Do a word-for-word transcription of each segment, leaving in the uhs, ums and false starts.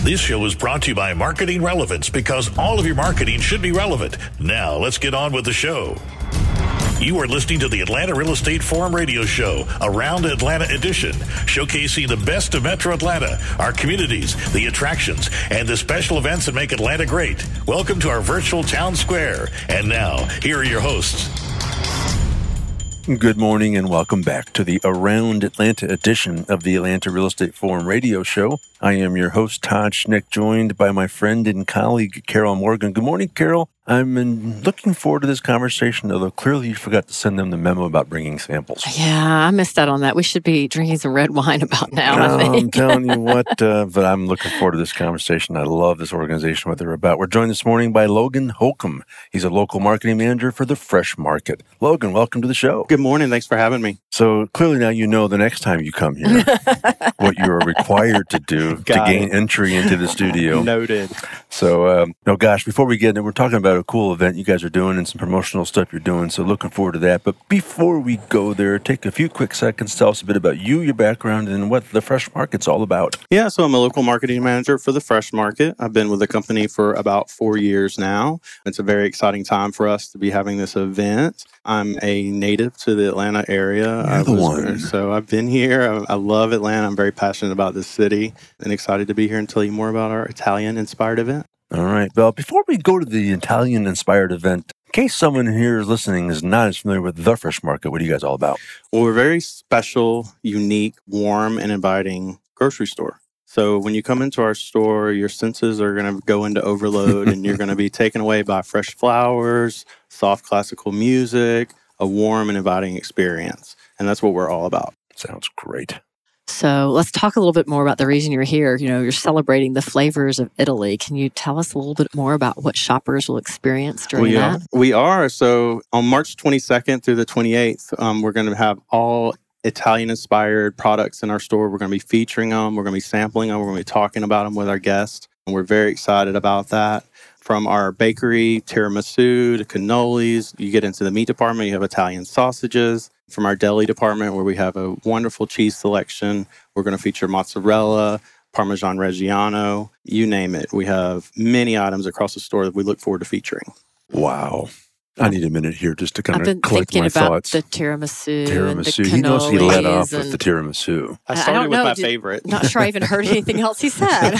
This show is brought to you by Marketing Relevance, because all of your marketing should be relevant. Now, let's get on with the show. You are listening to the Atlanta Real Estate Forum radio show, Around Atlanta Edition, showcasing the best of Metro Atlanta, our communities, the attractions, and the special events that make Atlanta great. Welcome to our virtual town square. And now, here are your hosts. Good morning and welcome back to the Around Atlanta edition of the Atlanta Real Estate Forum radio show. I am your host, Todd Schnick, joined by my friend and colleague, Carol Morgan. Good morning, Carol. I'm in, looking forward to this conversation, although clearly you forgot to send them the memo about bringing samples. Yeah, I missed out on that. We should be drinking some red wine about now, no, I think. I'm telling you what, uh, but I'm looking forward to this conversation. I love this organization, what they're about. We're joined this morning by Logan Holcomb. He's a local marketing manager for the Fresh Market. Logan, welcome to the show. Good morning. Thanks for having me. So clearly now you know the next time you come here what you are required to do Got to gain it. entry into the studio. Noted. So, um, no, gosh, before we get in, we're talking about a cool event you guys are doing and some promotional stuff you're doing. So looking forward to that. But before we go there, take a few quick seconds, tell us a bit about you, your background, and what the Fresh Market's all about. Yeah, so I'm a local marketing manager for the Fresh Market. I've been with the company for about four years now. It's a very exciting time for us to be having this event. I'm a native to the Atlanta area. You're I the was, one. So I've been here. I, I love Atlanta. I'm very passionate about this city and excited to be here and tell you more about our Italian-inspired event. All right. Well, before we go to the Italian-inspired event, in case someone here is listening is not as familiar with the Fresh Market, what are you guys all about? Well, we're a very special, unique, warm, and inviting grocery store. So when you come into our store, your senses are going to go into overload and you're going to be taken away by fresh flowers, soft classical music, a warm and inviting experience. And that's what we're all about. Sounds great. So let's talk a little bit more about the reason you're here. You know, you're celebrating the flavors of Italy. Can you tell us a little bit more about what shoppers will experience during we that? Are. We are. So on March twenty-second through the twenty-eighth, um, we're going to have all Italian-inspired products in our store. We're going to be featuring them. We're going to be sampling them. We're going to be talking about them with our guests. And we're very excited about that. From our bakery, tiramisu to cannolis, you get into the meat department, you have Italian sausages. From our deli department, where we have a wonderful cheese selection, we're going to feature mozzarella, Parmesan Reggiano, you name it. We have many items across the store that we look forward to featuring. Wow. I need a minute here just to kind I've of been collect thinking my about thoughts. the tiramisu, Tiramisu. and the He knows he let cannolis off with and- the tiramisu. I I started don't with know, my did- favorite. Not sure I even heard anything else he said.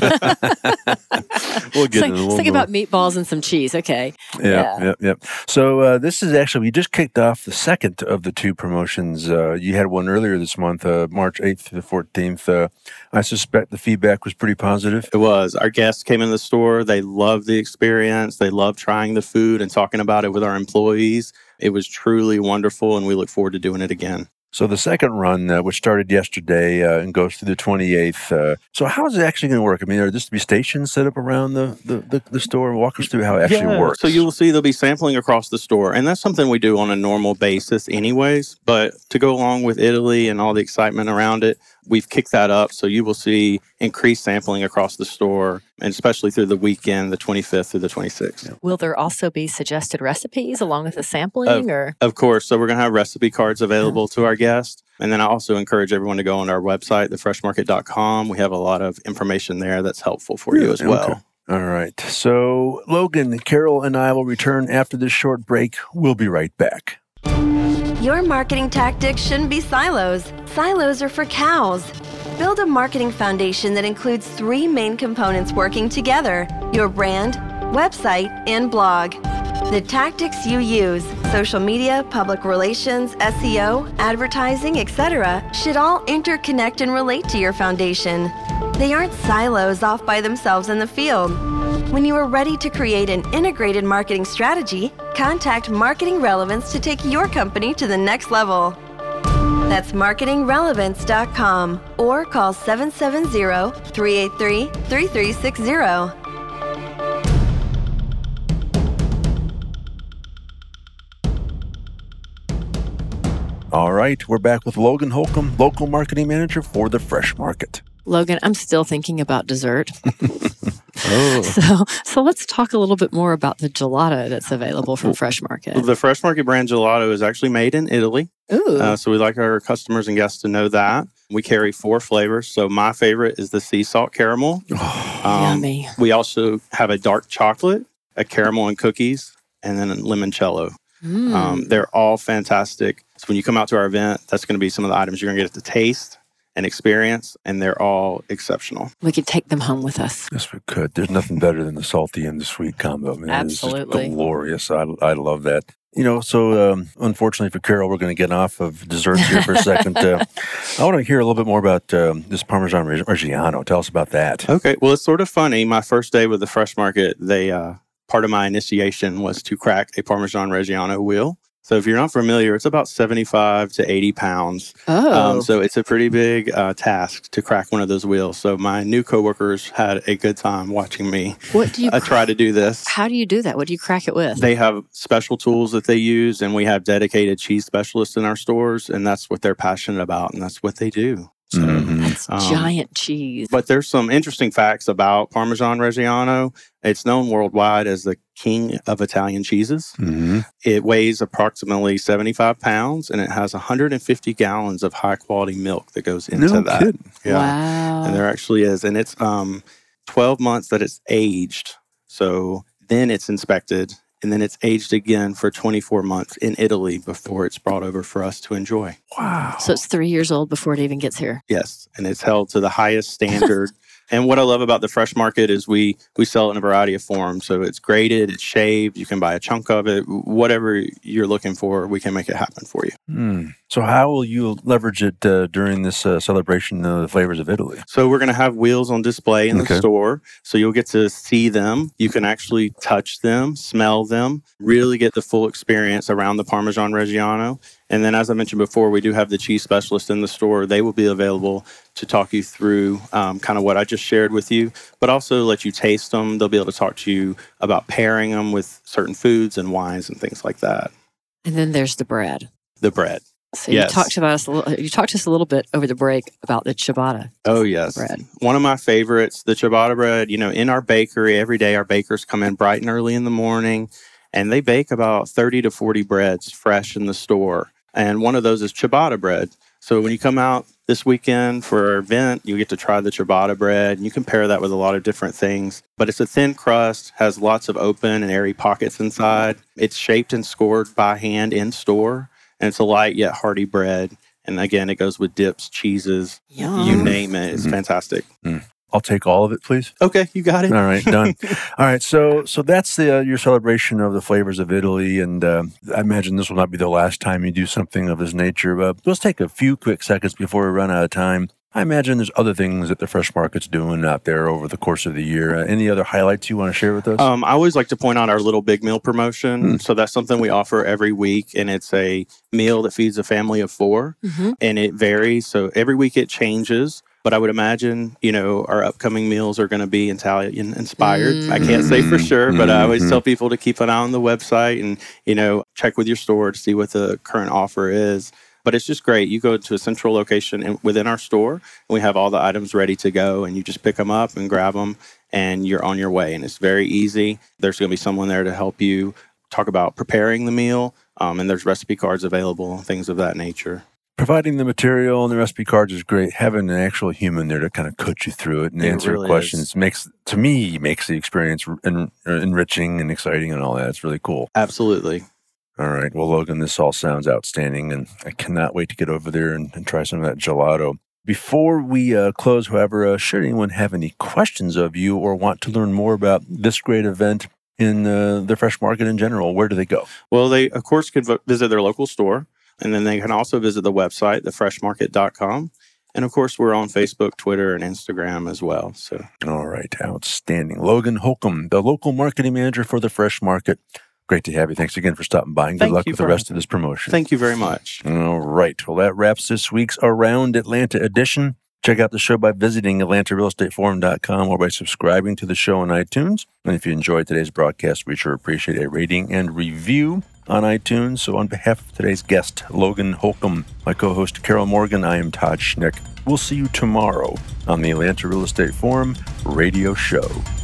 We'll get It's like, in a little it's like more. about meatballs and some cheese. Okay. Yeah, Yeah. yeah, yeah. So uh, this is actually, we just kicked off the second of the two promotions. Uh, you had one earlier this month, uh, March eighth to the fourteenth. Uh, I suspect the feedback was pretty positive. It was. Our guests came in the store. They loved the experience. They loved trying the food and talking about it with our employees. It was truly wonderful, and we look forward to doing it again. So the second run, uh, which started yesterday uh, and goes through the twenty-eighth. Uh, so how is it actually going to work? I mean, are there to be stations set up around the, the, the, the store? Walk us through how it actually Yeah. works. So you'll see there'll be sampling across the store, and that's something we do on a normal basis anyways. But to go along with Italy and all the excitement around it, we've kicked that up. So you will see increased sampling across the store, and especially through the weekend, the twenty-fifth through the twenty-sixth. Yeah. Will there also be suggested recipes along with the sampling? or Of course. So we're going to have recipe cards available to our guests. And then I also encourage everyone to go on our website, the fresh market dot com. We have a lot of information there that's helpful for you as well. Okay. All right. So Logan, Carol, and I will return after this short break. We'll be right back. Your marketing tactics shouldn't be silos. Silos are for cows. Build a marketing foundation that includes three main components working together: your brand, website, and blog. The tactics you use, social media, public relations, S E O, advertising, et cetera, should all interconnect and relate to your foundation. They aren't silos off by themselves in the field. When you are ready to create an integrated marketing strategy, contact Marketing Relevance to take your company to the next level. That's marketing relevance dot com or call seven seven zero, three eight three, three three six zero. All right, we're back with Logan Holcomb, local marketing manager for the Fresh Market. Logan, I'm still thinking about dessert. Oh. So, so let's talk a little bit more about the gelato that's available from Fresh Market. The Fresh Market brand gelato is actually made in Italy. Ooh. Uh, so we like our customers and guests to know that. We carry four flavors. So my favorite is the sea salt caramel. Um, Yummy. We also have a dark chocolate, a caramel and cookies, and then a limoncello. Mm. Um, they're all fantastic. So when you come out to our event, that's going to be some of the items you're going to get to taste and experience, and they're all exceptional. We could take them home with us. Yes, we could. There's nothing better than the salty and the sweet combo. Man, Absolutely. It's glorious. I, I love that. You know, so um, unfortunately for Carol, we're going to get off of desserts here for a second. Uh, I want to hear a little bit more about um, this Parmesan Reggiano. Tell us about that. Okay. Well, it's sort of funny. My first day with the Fresh Market, they uh, part of my initiation was to crack a Parmesan Reggiano wheel. So if you're not familiar, it's about seventy-five to eighty pounds. Oh. Um, so it's a pretty big uh, task to crack one of those wheels. So my new coworkers had a good time watching me What do you uh, try to do this. How do you do that? What do you crack it with? They have special tools that they use, and we have dedicated cheese specialists in our stores, and that's what they're passionate about, and that's what they do. So, Mhm. That's um, giant cheese. But there's some interesting facts about Parmesan Reggiano. It's known worldwide as the king of Italian cheeses. Mm-hmm. It weighs approximately seventy-five pounds, and it has one hundred fifty gallons of high-quality milk that goes into No that. kidding. Yeah. Wow. And there actually is. And it's um, twelve months that it's aged. So then it's inspected, and then it's aged again for twenty-four months in Italy before it's brought over for us to enjoy. Wow. So it's three years old before it even gets here. Yes, and it's held to the highest standard. And what I love about the Fresh Market is we we sell it in a variety of forms. So it's graded, it's shaved, you can buy a chunk of it. Whatever you're looking for, we can make it happen for you. Mm. So how will you leverage it uh, during this uh, celebration of the flavors of Italy? So we're going to have wheels on display in Okay. the store. So you'll get to see them. You can actually touch them, smell them, really get the full experience around the Parmesan Reggiano. And then, as I mentioned before, we do have the cheese specialist in the store. They will be available to talk you through um, kind of what I just shared with you, but also let you taste them. They'll be able to talk to you about pairing them with certain foods and wines and things like that. And then there's the bread. The bread. So Yes. you talked about us a little, you talked to us a little bit over the break about the ciabatta. Oh, yes. Bread. One of my favorites, the ciabatta bread. You know, in our bakery, every day our bakers come in bright and early in the morning, and they bake about thirty to forty breads fresh in the store. And one of those is ciabatta bread. So when you come out this weekend for our event, you get to try the ciabatta bread. And you can pair that with a lot of different things. But it's a thin crust, has lots of open and airy pockets inside. It's shaped and scored by hand in store. And it's a light yet hearty bread. And again, it goes with dips, cheeses, Yum. you name it. It's Mhm. fantastic. I'll take all of it, please. Okay, you got it. All right, done. All right, so so that's the uh, your celebration of the flavors of Italy, and uh, I imagine this will not be the last time you do something of this nature. But let's take a few quick seconds before we run out of time. I imagine there's other things that the Fresh Market's doing out there over the course of the year. Uh, any other highlights you want to share with us? Um, I always like to point out our Little Big Meal promotion. So that's something we offer every week, and it's a meal that feeds a family of four, Mm-hmm. and it varies. So every week it changes. But I would imagine, you know, our upcoming meals are going to be Italian inspired. I can't say for sure, but I always Mhm. tell people to keep an eye on the website and, you know, check with your store to see what the current offer is. But it's just great. You go to a central location in, within our store, and we have all the items ready to go, and you just pick them up and grab them, and you're on your way. And it's very easy. There's going to be someone there to help you talk about preparing the meal, um, and there's recipe cards available, things of that nature. Providing the material and the recipe cards is great. Having an actual human there to kind of coach you through it and It answer really questions is. makes, to me, makes the experience en- enriching and exciting and all that. It's really cool. Absolutely. All right. Well, Logan, this all sounds outstanding, and I cannot wait to get over there and, and try some of that gelato. Before we uh, close, however, uh, should anyone have any questions of you or want to learn more about this great event in uh, the Fresh Market in general, where do they go? Well, they, of course, could vo- visit their local store, and then they can also visit the website, the fresh market dot com. And, of course, we're on Facebook, Twitter, and Instagram as well. So, All right. Outstanding. Logan Holcomb, the local marketing manager for the Fresh Market. Great to have you. Thanks again for stopping by, and good Thank luck you with the for rest of this promotion. thank you very much. All right. Well, that wraps this week's Around Atlanta edition. Check out the show by visiting atlanta real estate forum dot com or by subscribing to the show on iTunes. And if you enjoyed today's broadcast, we sure appreciate a rating and review on iTunes. So on behalf of today's guest, Logan Holcomb, my co-host Carol Morgan, I am Todd Schnick. We'll see you tomorrow on the Atlanta Real Estate Forum radio show.